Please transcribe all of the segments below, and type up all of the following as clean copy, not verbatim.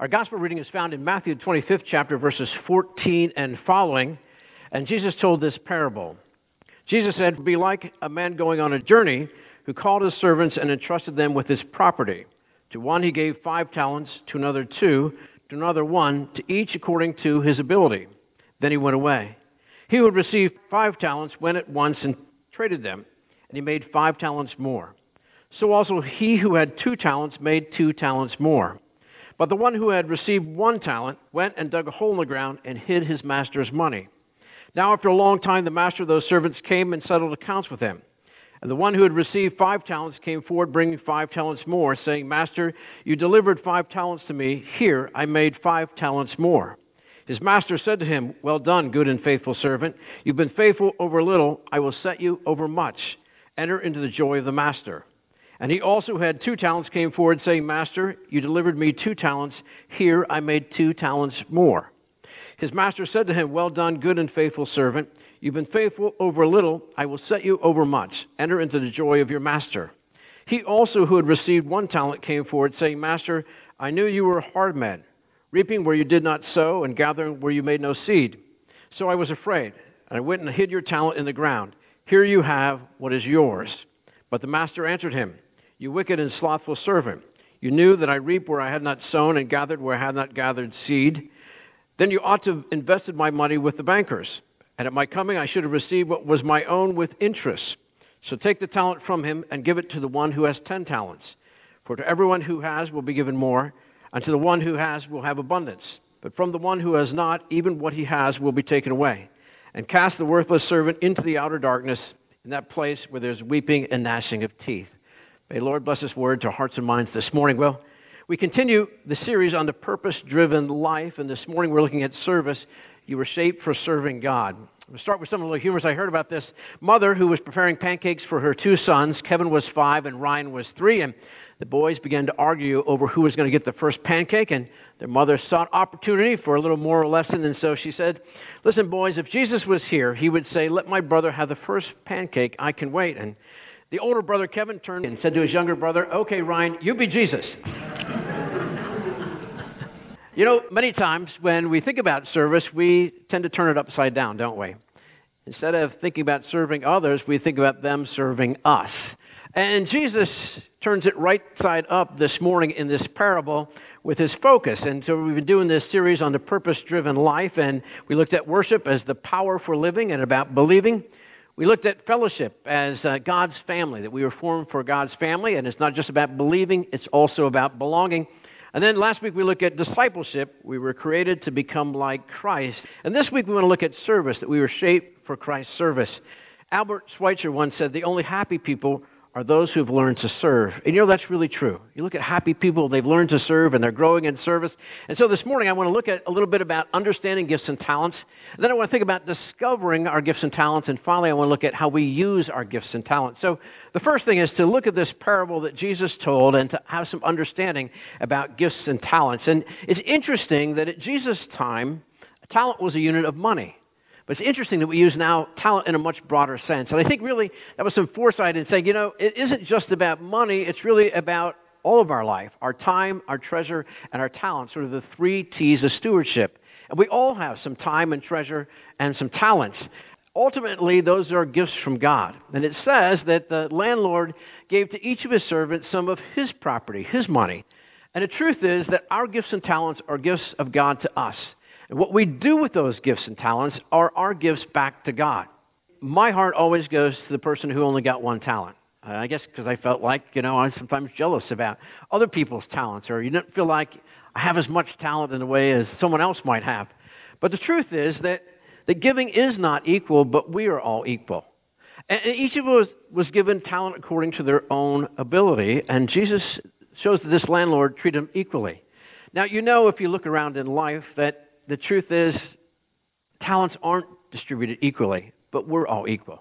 Our gospel reading is found in Matthew 25th chapter, verses 14 and following, and Jesus told this parable. Jesus said, "Be like a man going on a journey who called his servants and entrusted them with his property. To one he gave 5 talents, to another 2, to another 1, to each according to his ability. Then he went away. He who had received 5 talents went at once and traded them, and he made 5 talents more. So also he who had 2 talents made 2 talents more. But the one who had received 1 talent went and dug a hole in the ground and hid his master's money. Now after a long time the master of those servants came and settled accounts with him. And the one who had received 5 talents came forward bringing 5 talents more, saying, 'Master, you delivered 5 talents to me. Here I made 5 talents more.' His master said to him, 'Well done, good and faithful servant. You've been faithful over little. I will set you over much. Enter into the joy of the master.' And he also had 2 talents came forward, saying, 'Master, you delivered me 2 talents. Here I made 2 talents more.' His master said to him, 'Well done, good and faithful servant. You've been faithful over a little. I will set you over much. Enter into the joy of your master.' He also who had received 1 talent came forward, saying, 'Master, I knew you were a hard man, reaping where you did not sow and gathering where you made no seed. So I was afraid, and I went and hid your talent in the ground. Here you have what is yours.' But the master answered him, 'You wicked and slothful servant, you knew that I reap where I had not sown and gathered where I had not gathered seed. Then you ought to have invested my money with the bankers, and at my coming I should have received what was my own with interest. So take the talent from him and give it to the one who has 10 talents. For to everyone who has will be given more, and to the one who has will have abundance. But from the one who has not, even what he has will be taken away. And cast the worthless servant into the outer darkness, in that place where there's weeping and gnashing of teeth." May the Lord bless His word to our hearts and minds this morning. Well, we continue the series on the purpose-driven life, and this morning we're looking at service. You were shaped for serving God. We'll start with some of the humors. I heard about this mother who was preparing pancakes for her 2 sons. Kevin was 5 and Ryan was 3, and the boys began to argue over who was going to get the first pancake, and their mother sought opportunity for a little moral lesson, and so she said, "Listen, boys, if Jesus was here, he would say, 'Let my brother have the first pancake. I can wait.'" And the older brother, Kevin, turned and said to his younger brother, "Okay, Ryan, you be Jesus." You know, many times when we think about service, we tend to turn it upside down, don't we? Instead of thinking about serving others, we think about them serving us. And Jesus turns it right side up this morning in this parable with his focus. And so we've been doing this series on the purpose-driven life, and we looked at worship as the power for living and about believing. We looked at fellowship as God's family, that we were formed for God's family, and it's not just about believing, it's also about belonging. And then last week we looked at discipleship. We were created to become like Christ. And this week we want to look at service, that we were shaped for Christ's service. Albert Schweitzer once said, "The only happy people are those who've learned to serve." And you know, that's really true. You look at happy people, they've learned to serve and they're growing in service. And so this morning I want to look at a little bit about understanding gifts and talents. And then I want to think about discovering our gifts and talents. And finally, I want to look at how we use our gifts and talents. So the first thing is to look at this parable that Jesus told and to have some understanding about gifts and talents. And it's interesting that at Jesus' time, a talent was a unit of money. But it's interesting that we use now talent in a much broader sense. And I think really that was some foresight in saying, you know, it isn't just about money, it's really about all of our life, our time, our treasure, and our talent, sort of the 3 T's of stewardship. And we all have some time and treasure and some talents. Ultimately, those are gifts from God. And it says that the landlord gave to each of his servants some of his property, his money. And the truth is that our gifts and talents are gifts of God to us. And what we do with those gifts and talents are our gifts back to God. My heart always goes to the person who only got 1 talent. I guess because I felt like, you know, I'm sometimes jealous about other people's talents, or you don't feel like I have as much talent in a way as someone else might have. But the truth is that giving is not equal, but we are all equal. And each of us was given talent according to their own ability, and Jesus shows that this landlord treated them equally. Now, you know, if you look around in life, that the truth is talents aren't distributed equally, but we're all equal.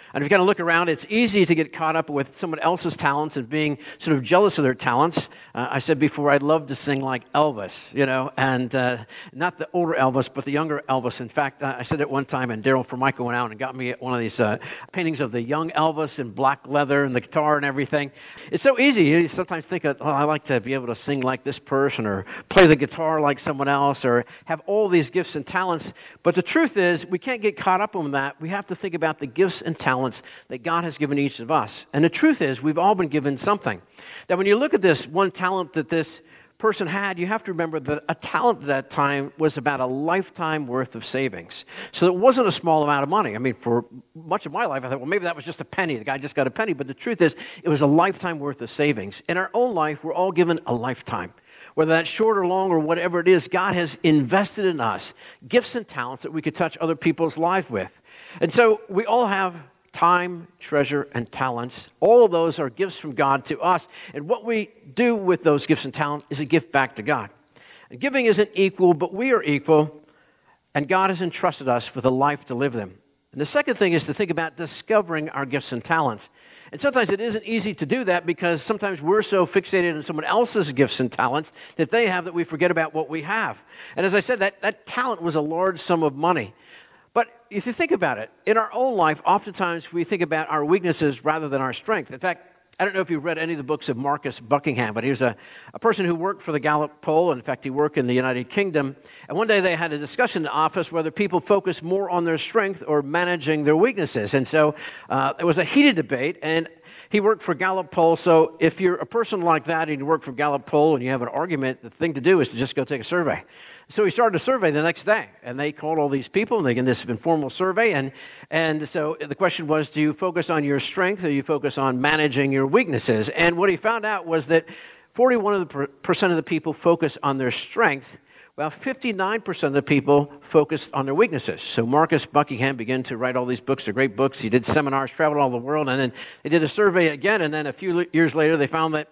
And if you kind of look around, it's easy to get caught up with someone else's talents and being sort of jealous of their talents. I said before, I'd love to sing like Elvis, and not the older Elvis, but the younger Elvis. In fact, I said it one time, and Daryl Formica went out and got me one of these paintings of the young Elvis in black leather and the guitar and everything. It's so easy. You sometimes think, I like to be able to sing like this person or play the guitar like someone else or have all these gifts and talents. But the truth is, we can't get caught up on that. We have to think about the gifts and talents that God has given each of us. And the truth is, we've all been given something. Now, when you look at this one talent that this person had, you have to remember that a talent at that time was about a lifetime worth of savings. So it wasn't a small amount of money. I mean, for much of my life, I thought, well, maybe that was just a penny. The guy just got a penny. But the truth is, it was a lifetime worth of savings. In our own life, we're all given a lifetime. Whether that's short or long or whatever it is, God has invested in us gifts and talents that we could touch other people's lives with. And so we all have time, treasure, and talents. All of those are gifts from God to us. And what we do with those gifts and talents is a gift back to God. And giving isn't equal, but we are equal, and God has entrusted us with a life to live them. And the second thing is to think about discovering our gifts and talents. And sometimes it isn't easy to do that because sometimes we're so fixated on someone else's gifts and talents that they have that we forget about what we have. And as I said, that talent was a large sum of money. But if you think about it, in our own life, oftentimes we think about our weaknesses rather than our strength. In fact, I don't know if you've read any of the books of Marcus Buckingham, but he was a person who worked for the Gallup poll. In fact, he worked in the United Kingdom. And one day they had a discussion in the office whether people focus more on their strength or managing their weaknesses. And so it was a heated debate, and he worked for Gallup poll. So if you're a person like that and you work for Gallup poll and you have an argument, the thing to do is to just go take a survey. So he started a survey the next day, and they called all these people, and they did this informal survey, and so the question was, do you focus on your strength, or do you focus on managing your weaknesses? And what he found out was that 41% of the people focus on their strength, while 59% of the people focused on their weaknesses. So Marcus Buckingham began to write all these books. They're great books. He did seminars, traveled all the world, and then they did a survey again, and then a few years later they found that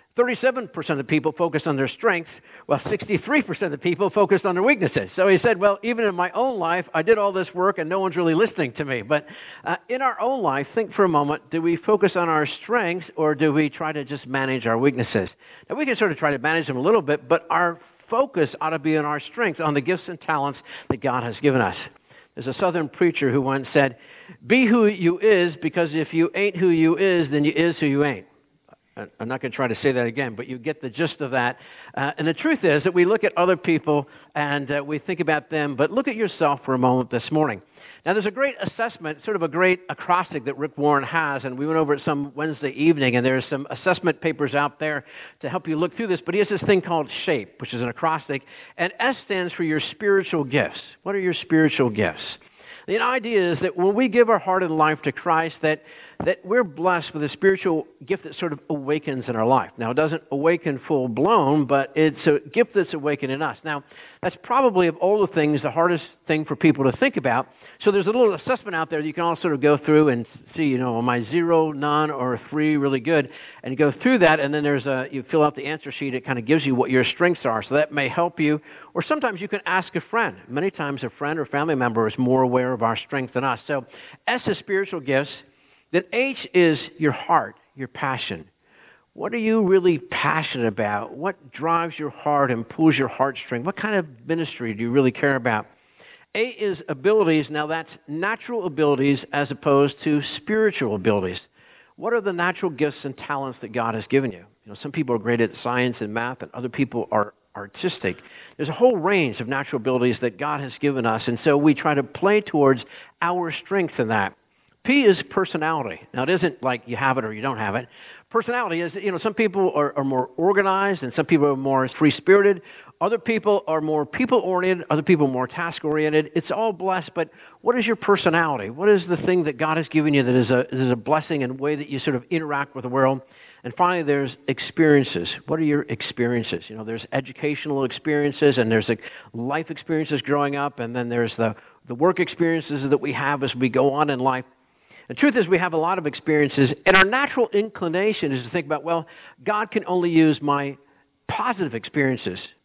37% of the people focused on their strengths, while 63% of the people focused on their weaknesses. So he said, well, even in my own life, I did all this work and no one's really listening to me. But in our own life, think for a moment, do we focus on our strengths or do we try to just manage our weaknesses? Now, we can sort of try to manage them a little bit, but our focus ought to be on our strengths, on the gifts and talents that God has given us. There's a Southern preacher who once said, be who you is, because if you ain't who you is, then you is who you ain't. I'm not going to try to say that again, but you get the gist of that. And the truth is that we look at other people and we think about them, but look at yourself for a moment this morning. Now, there's a great assessment, sort of a great acrostic that Rick Warren has, and we went over it some Wednesday evening, and there's some assessment papers out there to help you look through this, but he has this thing called SHAPE, which is an acrostic, and S stands for your spiritual gifts. What are your spiritual gifts? The idea is that when we give our heart and life to Christ, that we're blessed with a spiritual gift that sort of awakens in our life. Now, it doesn't awaken full-blown, but it's a gift that's awakened in us. Now, that's probably, of all the things, the hardest thing for people to think about. So there's a little assessment out there that you can all sort of go through and see, am I 0, none, or 3 really good? And you go through that, and then you fill out the answer sheet. It kind of gives you what your strengths are, so that may help you. Or sometimes you can ask a friend. Many times a friend or family member is more aware of our strength than us. So S is spiritual gifts. Then H is your heart, your passion. What are you really passionate about? What drives your heart and pulls your heartstring? What kind of ministry do you really care about? A is abilities. Now, that's natural abilities as opposed to spiritual abilities. What are the natural gifts and talents that God has given you? Some people are great at science and math, and other people are artistic. There's a whole range of natural abilities that God has given us, and so we try to play towards our strength in that. P is personality. Now, it isn't like you have it or you don't have it. Personality is, some people are more organized and some people are more free-spirited. Other people are more people-oriented. Other people are more task-oriented. It's all blessed, but what is your personality? What is the thing that God has given you that is a blessing and way that you sort of interact with the world? And finally, there's experiences. What are your experiences? There's educational experiences and there's life experiences growing up, and then there's the work experiences that we have as we go on in life. The truth is we have a lot of experiences, and our natural inclination is to think about, well, God can only use my positive experiences.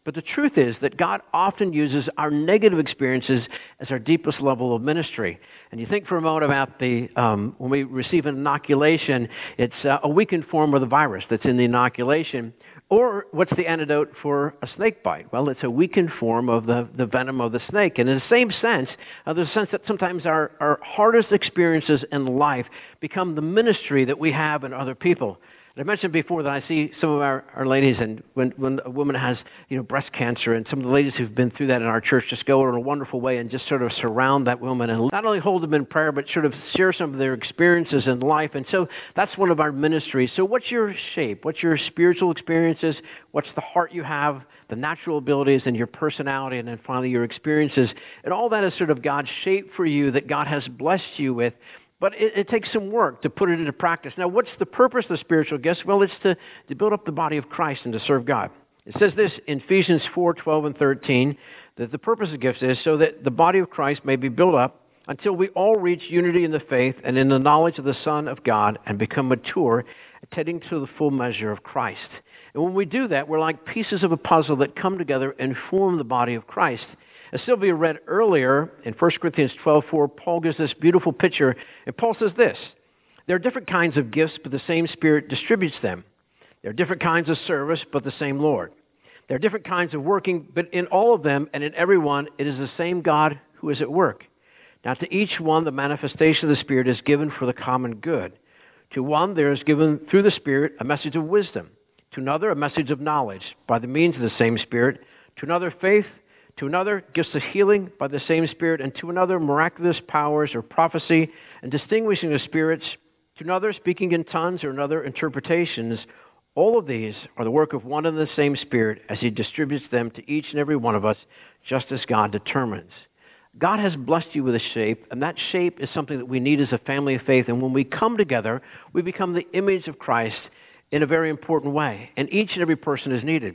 But the truth is that God often uses our negative experiences as our deepest level of ministry. And you think for a moment about when we receive an inoculation, it's a weakened form of the virus that's in the inoculation. Or what's the antidote for a snake bite? Well, it's a weakened form of the venom of the snake. And in the same sense, there's a sense that sometimes our hardest experiences in life become the ministry that we have in other people. I mentioned before that I see some of our ladies, and when a woman has breast cancer, and some of the ladies who've been through that in our church just go in a wonderful way and just sort of surround that woman and not only hold them in prayer, but sort of share some of their experiences in life. And so that's one of our ministries. So what's your shape? What's your spiritual experiences? What's the heart you have, the natural abilities, and your personality, and then finally your experiences? And all that is sort of God's shape for you that God has blessed you with. But it takes some work to put it into practice. Now, what's the purpose of the spiritual gifts? Well, it's to build up the body of Christ and to serve God. It says this in Ephesians 4:12 and 13, that the purpose of gifts is so that the body of Christ may be built up until we all reach unity in the faith and in the knowledge of the Son of God and become mature, attending to the full measure of Christ. And when we do that, we're like pieces of a puzzle that come together and form the body of Christ. As Sylvia read earlier in 1 Corinthians 12:4, Paul gives this beautiful picture. And Paul says this: there are different kinds of gifts, but the same Spirit distributes them. There are different kinds of service, but the same Lord. There are different kinds of working, but in all of them and in every one, it is the same God who is at work. Now to each one, the manifestation of the Spirit is given for the common good. To one, there is given through the Spirit a message of wisdom. To another, a message of knowledge by the means of the same Spirit. To another, faith. To another, gifts of healing by the same Spirit, and to another, miraculous powers or prophecy and distinguishing of spirits. To another, speaking in tongues, or another, interpretations. All of these are the work of one and the same Spirit as He distributes them to each and every one of us, just as God determines. God has blessed you with a shape, and that shape is something that we need as a family of faith. And when we come together, we become the image of Christ in a very important way. And each and every person is needed.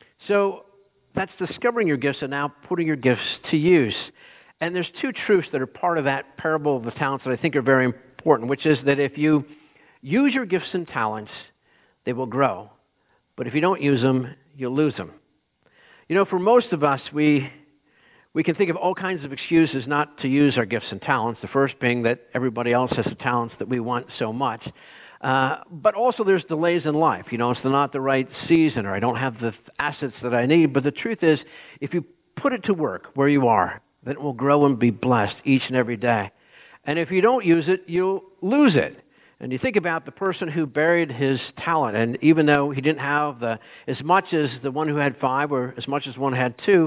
So that's discovering your gifts and now putting your gifts to use. And there's two truths that are part of that parable of the talents that I think are very important, which is that if you use your gifts and talents, they will grow. But if you don't use them, you'll lose them. For most of us, we can think of all kinds of excuses not to use our gifts and talents, the first being that everybody else has the talents that we want so much. But also there's delays in life. It's not the right season, or I don't have the assets that I need. But the truth is, if you put it to work where you are, then it will grow and be blessed each and every day. And if you don't use it, you'll lose it. And you think about the person who buried his talent, and even though he didn't have as much as the one who had 5 or as much as one had 2,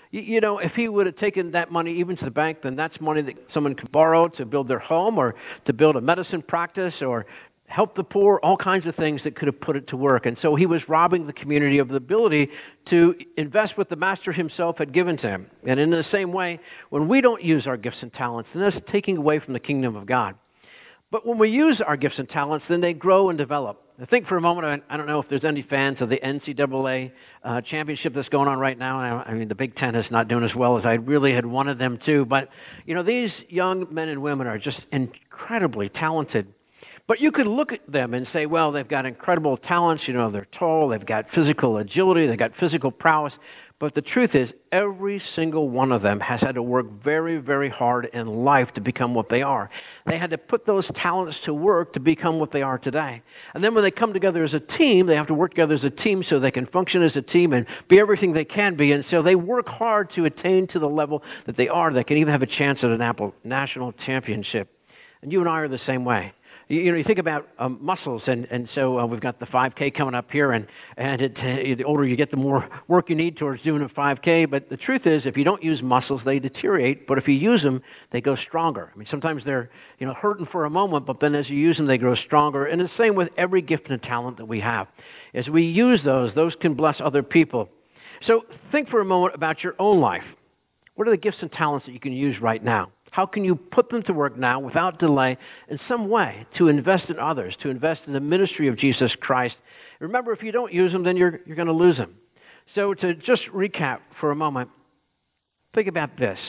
if he would have taken that money even to the bank, then that's money that someone could borrow to build their home or to build a medicine practice or help the poor, all kinds of things that could have put it to work. And so he was robbing the community of the ability to invest what the master himself had given to him. And in the same way, when we don't use our gifts and talents, then that's taking away from the kingdom of God. But when we use our gifts and talents, then they grow and develop. I think for a moment, I don't know if there's any fans of the NCAA championship that's going on right now. I mean, the Big Ten is not doing as well as I really had wanted them to. But, these young men and women are just incredibly talented. But you could look at them and say, well, they've got incredible talents. They're tall, they've got physical agility, they've got physical prowess. But the truth is, every single one of them has had to work very, very hard in life to become what they are. They had to put those talents to work to become what they are today. And then when they come together as a team, they have to work together as a team so they can function as a team and be everything they can be. And so they work hard to attain to the level that they are. They can even have a chance at a national championship. And you and I are the same way. You think about muscles, and so we've got the 5K coming up here, and the older you get, the more work you need towards doing a 5K. But the truth is, if you don't use muscles, they deteriorate. But if you use them, they go stronger. I mean, sometimes they're hurting for a moment, but then as you use them, they grow stronger. And it's the same with every gift and talent that we have. As we use those can bless other people. So think for a moment about your own life. What are the gifts and talents that you can use right now? How can you put them to work now without delay in some way to invest in others, to invest in the ministry of Jesus Christ? Remember, if you don't use them, then you're going to lose them. So to just recap for a moment, think about this.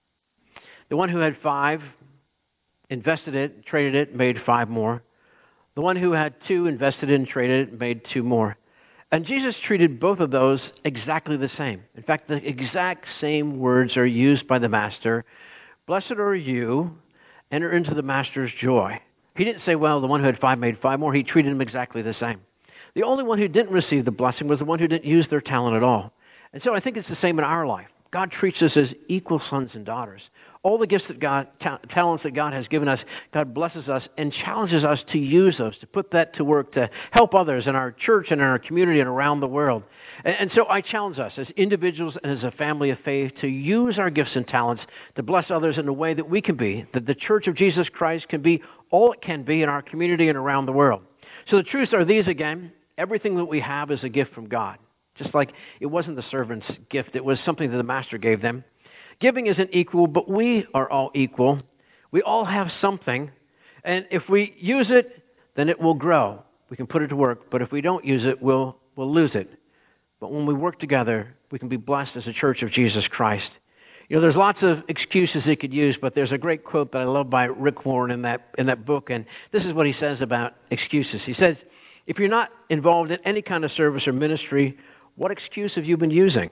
The one who had 5 invested it, traded it, made 5 more. The one who had 2 invested it and traded it, made 2 more. And Jesus treated both of those exactly the same. In fact, the exact same words are used by the Master. Blessed are you, enter into the Master's joy. He didn't say, well, the one who had 5 made 5 more. He treated them exactly the same. The only one who didn't receive the blessing was the one who didn't use their talent at all. And so I think it's the same in our life. God treats us as equal sons and daughters. All the gifts that talents that God has given us, God blesses us and challenges us to use those, to put that to work, to help others in our church and in our community and around the world. And so I challenge us as individuals and as a family of faith to use our gifts and talents to bless others in a way that we can be, that the Church of Jesus Christ can be all it can be in our community and around the world. So the truths are these again. Everything that we have is a gift from God. Just like it wasn't the servant's gift, it was something that the Master gave them. Giving isn't equal, but we are all equal. We all have something, and if we use it, then it will grow. We can put it to work, but if we don't use it, we'll lose it. But when we work together, we can be blessed as a church of Jesus Christ. You know, there's lots of excuses they could use, but there's a great quote that I love by Rick Warren in that book, and this is what he says about excuses. He says, if you're not involved in any kind of service or ministry, what excuse have you been using?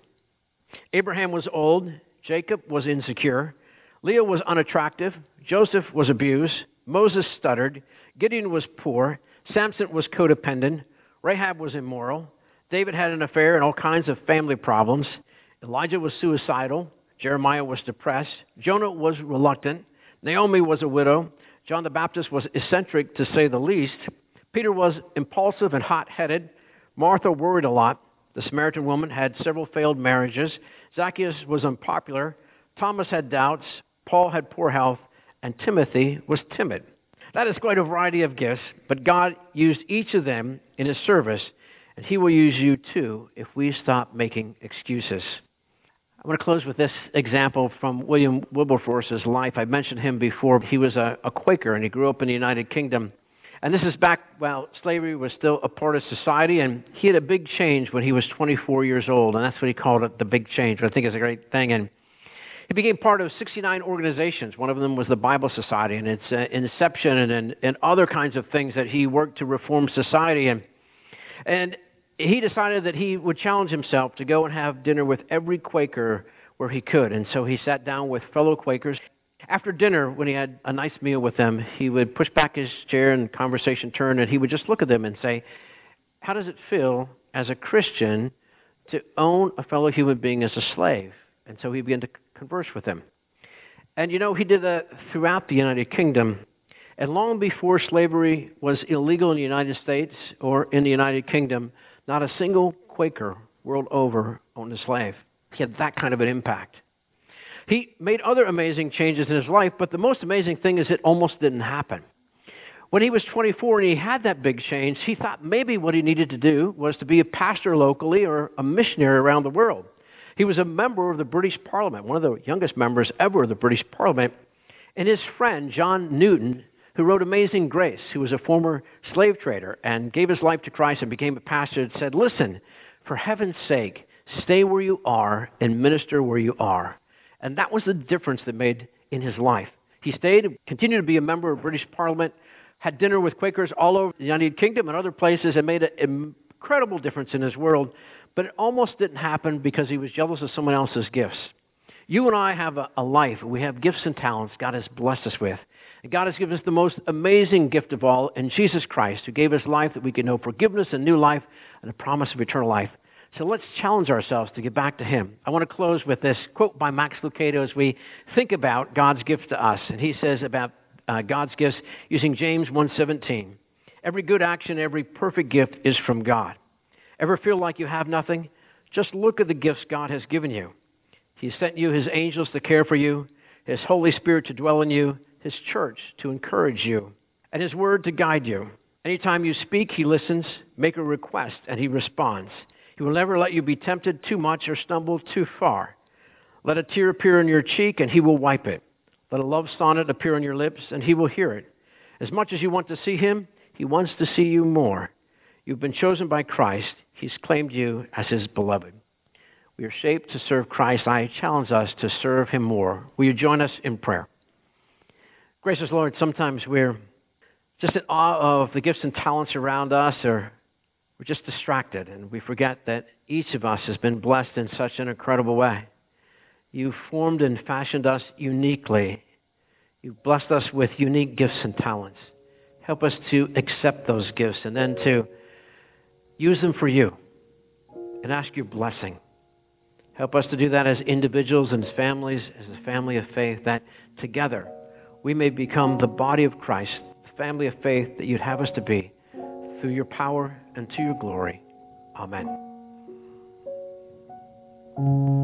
Abraham was old. Jacob was insecure. Leah was unattractive. Joseph was abused. Moses stuttered. Gideon was poor. Samson was codependent. Rahab was immoral. David had an affair and all kinds of family problems. Elijah was suicidal. Jeremiah was depressed. Jonah was reluctant. Naomi was a widow. John the Baptist was eccentric, to say the least. Peter was impulsive and hot-headed. Martha worried a lot. The Samaritan woman had several failed marriages. Zacchaeus was unpopular. Thomas had doubts. Paul had poor health. And Timothy was timid. That is quite a variety of gifts, but God used each of them in his service, and he will use you too if we stop making excuses. I want to close with this example from William Wilberforce's life. I mentioned him before. He was a Quaker, and he grew up in the United Kingdom. And this is back while slavery was still a part of society, and he had a big change when he was 24 years old, and that's what he called it, the big change, which I think is a great thing. And he became part of 69 organizations. One of them was the Bible Society, and its inception and other kinds of things that he worked to reform society. And he decided that he would challenge himself to go and have dinner with every Quaker where he could. And so he sat down with fellow Quakers. After dinner, when he had a nice meal with them, he would push back his chair and conversation turned, and he would just look at them and say, how does it feel as a Christian to own a fellow human being as a slave? And so he began to converse with them. And you know, he did that throughout the United Kingdom. And long before slavery was illegal in the United States or in the United Kingdom, not a single Quaker world over owned a slave. He had that kind of an impact. He made other amazing changes in his life, but the most amazing thing is it almost didn't happen. When he was 24 and he had that big change, he thought maybe what he needed to do was to be a pastor locally or a missionary around the world. He was a member of the British Parliament, one of the youngest members ever of the British Parliament, and his friend, John Newton, who wrote Amazing Grace, who was a former slave trader and gave his life to Christ and became a pastor, said, listen, for heaven's sake, stay where you are and minister where you are. And that was the difference that made in his life. He stayed, continued to be a member of British Parliament, had dinner with Quakers all over the United Kingdom and other places, and made an incredible difference in his world. But it almost didn't happen because he was jealous of someone else's gifts. You and I have a life. We have gifts and talents God has blessed us with. And God has given us the most amazing gift of all in Jesus Christ, who gave us life that we can know forgiveness and new life and a promise of eternal life. So let's challenge ourselves to get back to him. I want to close with this quote by Max Lucado as we think about God's gift to us. And he says about God's gifts using James 1:17. Every good action, every perfect gift is from God. Ever feel like you have nothing? Just look at the gifts God has given you. He sent you his angels to care for you, his Holy Spirit to dwell in you, his church to encourage you, and his word to guide you. Anytime you speak, he listens. Make a request, and he responds. He will never let you be tempted too much or stumble too far. Let a tear appear on your cheek, and he will wipe it. Let a love sonnet appear on your lips, and he will hear it. As much as you want to see him, he wants to see you more. You've been chosen by Christ. He's claimed you as his beloved. We are shaped to serve Christ. I challenge us to serve him more. Will you join us in prayer? Gracious Lord, sometimes we're just in awe of the gifts and talents around us, or We're just distracted, and we forget that each of us has been blessed in such an incredible way. You formed and fashioned us uniquely. You've blessed us with unique gifts and talents. Help us to accept those gifts and then to use them for you and ask your blessing. Help us to do that as individuals and as families, as a family of faith, that together we may become the body of Christ, the family of faith that you'd have us to be, through your power and to your glory. Amen.